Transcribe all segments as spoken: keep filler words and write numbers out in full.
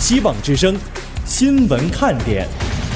希望之声新闻看点。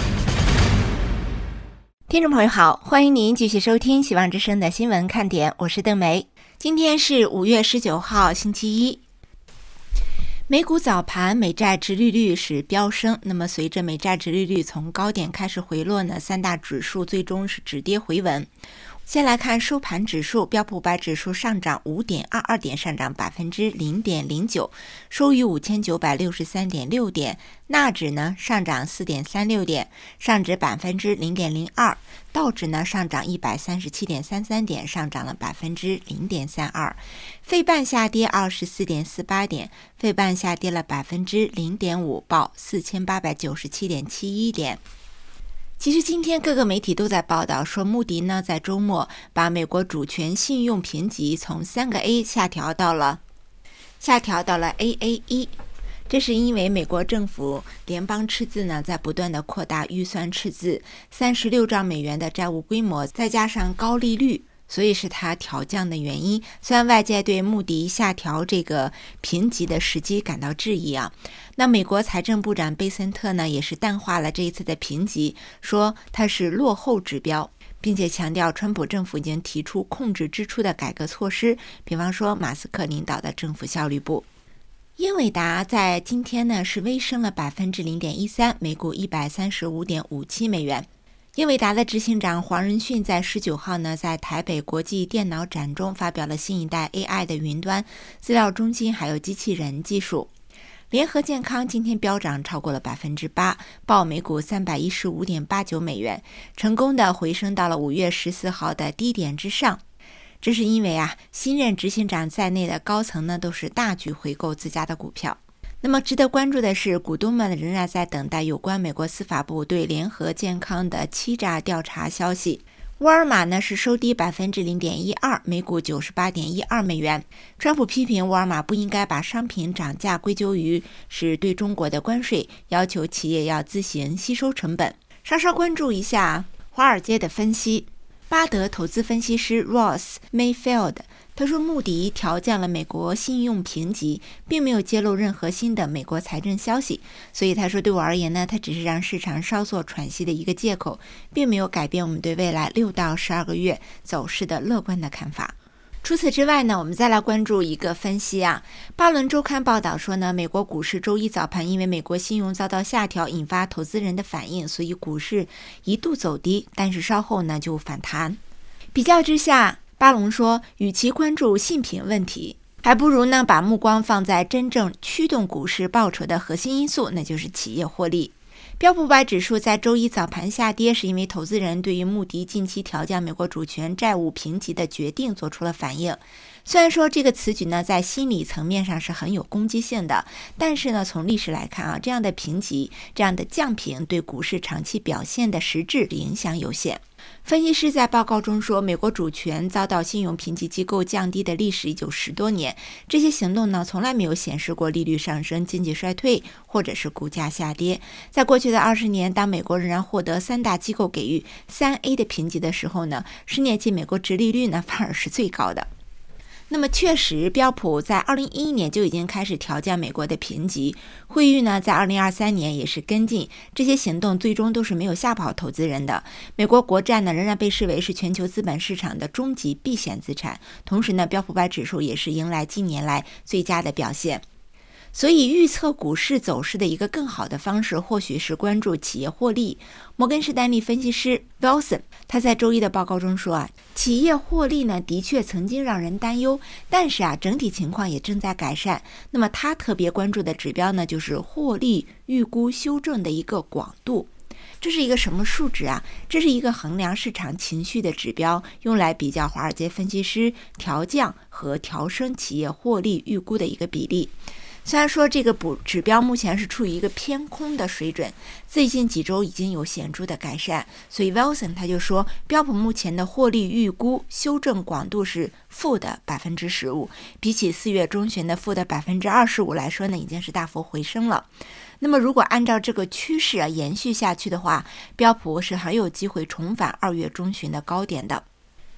听众朋友好，欢迎您继续收听希望之声的新闻看点，我是邓梅。今天是五月十九号星期一。美股早盘美债殖利率是飙升，那么随着美债殖利率从高点开始回落呢，三大指数最终是止跌回稳。先来看收盘指数，标普五百指数上涨 五点二二 点，上涨 百分之零点零九， 收于五千九百六十三点六点。纳指呢上涨 四点三六 点，上值 百分之零点零二。道指呢上涨 一百三十七点三三 点，上涨了 百分之零点三二。费半下跌 二十四点四八 点，费半下跌了 百分之零点五， 报 四千八百九十七点七一 点。其实今天各个媒体都在报道说，穆迪呢在周末把美国主权信用评级从三个 A 下调到了下调到了 A A 一。这是因为美国政府联邦赤字呢在不断的扩大预算赤字，三十六兆美元的债务规模，再加上高利率，所以是它调降的原因。虽然外界对穆迪下调这个评级的时机感到质疑啊，那美国财政部长贝森特呢也是淡化了这一次的评级，说它是落后指标，并且强调川普政府已经提出控制支出的改革措施，比方说马斯克领导的政府效率部。英伟达在今天呢是微升了 百分之零点一三， 每股一百三十五点五七美元。英伟达的执行长黄仁勋在十九号呢在台北国际电脑展中发表了新一代 A I 的云端资料中心还有机器人技术。联合健康今天飙涨超过了 百分之八， 报每股 三百一十五点八九美元，成功的回升到了五月十四号的低点之上。这是因为啊，新任执行长在内的高层呢都是大举回购自家的股票。那么值得关注的是，股东们仍然在等待有关美国司法部对联合健康的欺诈调查消息。沃尔玛呢是收低 百分之零点一二， 每股 九十八点一二美元。川普批评沃尔玛不应该把商品涨价归咎于是对中国的关税，要求企业要自行吸收成本。稍稍关注一下华尔街的分析。巴德投资分析师 Ross Mayfield 他说，穆迪调降了美国信用评级，并没有揭露任何新的美国财政消息，所以他说对我而言呢，它只是让市场稍作喘息的一个借口，并没有改变我们对未来六到十二个月走势的乐观的看法。除此之外呢，我们再来关注一个分析啊。巴伦周刊报道说呢，美国股市周一早盘因为美国信用遭到下调，引发投资人的反应，所以股市一度走低，但是稍后呢就反弹。比较之下，巴伦说，与其关注信评问题，还不如呢把目光放在真正驱动股市报酬的核心因素，那就是企业获利。标普五百指数在周一早盘下跌，是因为投资人对于穆迪近期调降美国主权债务评级的决定做出了反应。虽然说这个此举呢在心理层面上是很有攻击性的，但是呢从历史来看啊，这样的评级这样的降评对股市长期表现的实质影响有限。分析师在报告中说，美国主权遭到信用评级机构降低的历史已有十多年，这些行动呢从来没有显示过利率上升、经济衰退或者是股价下跌。在过去的二十年，当美国仍然获得三大机构给予三 A 的评级的时候呢，十年期美国殖利率呢反而是最高的。那么确实，标普在二零一一年就已经开始调降美国的评级，惠誉呢在二零二三年也是跟进，这些行动最终都是没有吓跑投资人的。美国国债呢仍然被视为是全球资本市场的终极避险资产，同时呢标普五百指数也是迎来近年来最佳的表现。所以预测股市走势的一个更好的方式，或许是关注企业获利。摩根士丹利分析师 Wilson 他在周一的报告中说啊，企业获利呢的确曾经让人担忧，但是啊整体情况也正在改善。那么他特别关注的指标呢，就是获利预估修正的一个广度。这是一个什么数值啊？这是一个衡量市场情绪的指标，用来比较华尔街分析师调降和调升企业获利预估的一个比例。虽然说这个指标目前是处于一个偏空的水准，最近几周已经有显著的改善，所以 Wilson 他就说，标普目前的获利预估修正广度是负的 百分之十五， 比起四月中旬的负的 百分之二十五 来说呢，已经是大幅回升了。那么如果按照这个趋势啊延续下去的话，标普是很有机会重返二月中旬的高点的。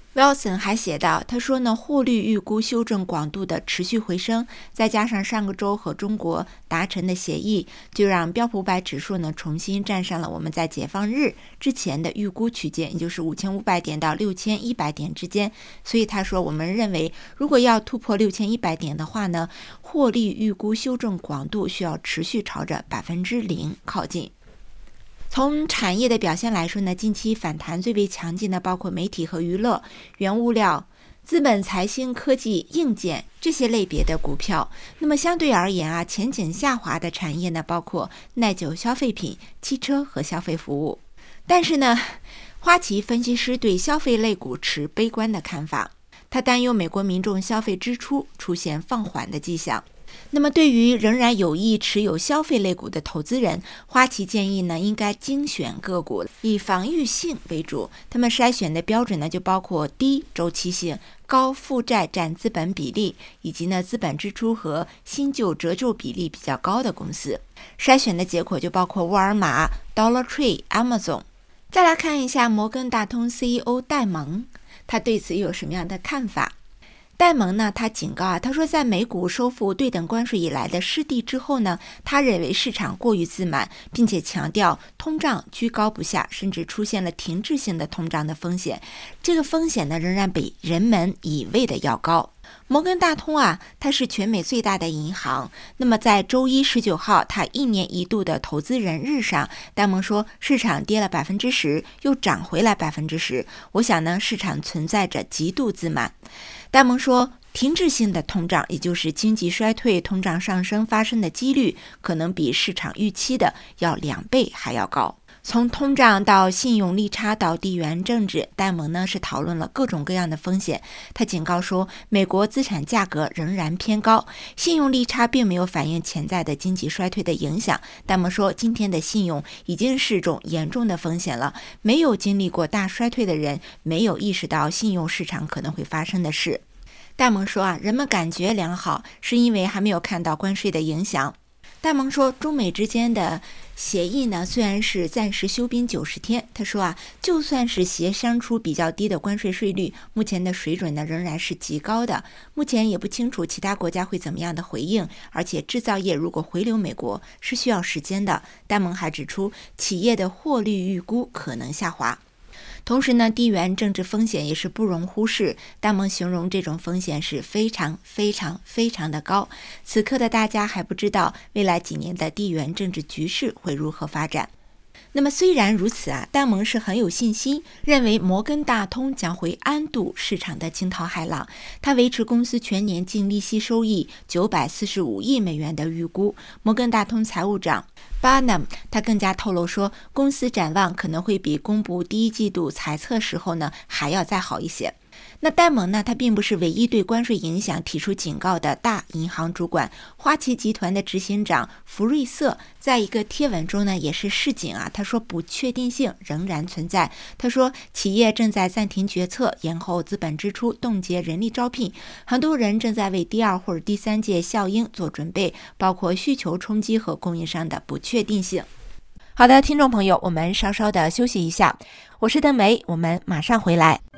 Wilson 还写道，他说呢，获利预估修正广度的持续回升，再加上上个周和中国达成的协议，就让标普五百指数呢重新站上了我们在解放日之前的预估区间，也就是五千五百点到六千一百点之间。所以他说，我们认为如果要突破六千一百点的话呢，获利预估修正广度需要持续朝着百分之零靠近。从产业的表现来说呢，近期反弹最为强劲的包括媒体和娱乐、原物料、资本、财新、科技、硬件这些类别的股票。那么相对而言啊，前景下滑的产业呢，包括耐久消费品、汽车和消费服务。但是呢，花旗分析师对消费类股持悲观的看法，他担忧美国民众消费支出出现放缓的迹象。那么对于仍然有意持有消费类股的投资人，花旗建议呢，应该精选个股，以防御性为主。他们筛选的标准呢，就包括低周期性、高负债占资本比例，以及呢资本支出和新旧折旧比例比较高的公司。筛选的结果就包括沃尔玛、Dollar Tree、Amazon。再来看一下摩根大通 C E O 戴蒙，他对此有什么样的看法？戴蒙呢，他警告啊，他说在美股收复对等关税以来的失地之后呢，他认为市场过于自满，并且强调通胀居高不下，甚至出现了停滞性的通胀的风险。这个风险呢，仍然比人们以为的要高。摩根大通啊，它是全美最大的银行。那么在周一十九号，它一年一度的投资人日上，戴蒙说市场跌了百分之十，又涨回来百分之十。我想呢，市场存在着极度自满。戴蒙说，停滞性的通胀，也就是经济衰退、通胀上升发生的几率，可能比市场预期的要两倍还要高。从通胀到信用利差到地缘政治，戴蒙呢是讨论了各种各样的风险。他警告说，美国资产价格仍然偏高，信用利差并没有反映潜在的经济衰退的影响。戴蒙说，今天的信用已经是种严重的风险了，没有经历过大衰退的人没有意识到信用市场可能会发生的事。戴蒙说啊，人们感觉良好，是因为还没有看到关税的影响。戴蒙说，中美之间的协议呢，虽然是暂时休兵九十天，他说啊，就算是协商出比较低的关税税率，目前的水准呢仍然是极高的。目前也不清楚其他国家会怎么样的回应，而且制造业如果回流美国是需要时间的。戴蒙还指出，企业的获利预估可能下滑。同时呢，地缘政治风险也是不容忽视。戴蒙形容这种风险是非常非常非常的高。此刻的大家还不知道未来几年的地缘政治局势会如何发展。那么虽然如此啊，戴蒙是很有信心，认为摩根大通将会安度市场的惊涛骇浪。他维持公司全年净利息收益九百四十五亿美元的预估。摩根大通财务长Barnum 他更加透露说，公司展望可能会比公布第一季度财测时候呢还要再好一些。那戴蒙呢，他并不是唯一对关税影响提出警告的大银行主管。花旗集团的执行长福瑞瑟在一个贴文中呢也是示警啊，他说不确定性仍然存在。他说企业正在暂停决策，延后资本支出，冻结人力招聘，很多人正在为第二或者第三届效应做准备，包括需求冲击和供应商的不确定性。好的，听众朋友，我们稍稍的休息一下，我是邓梅，我们马上回来。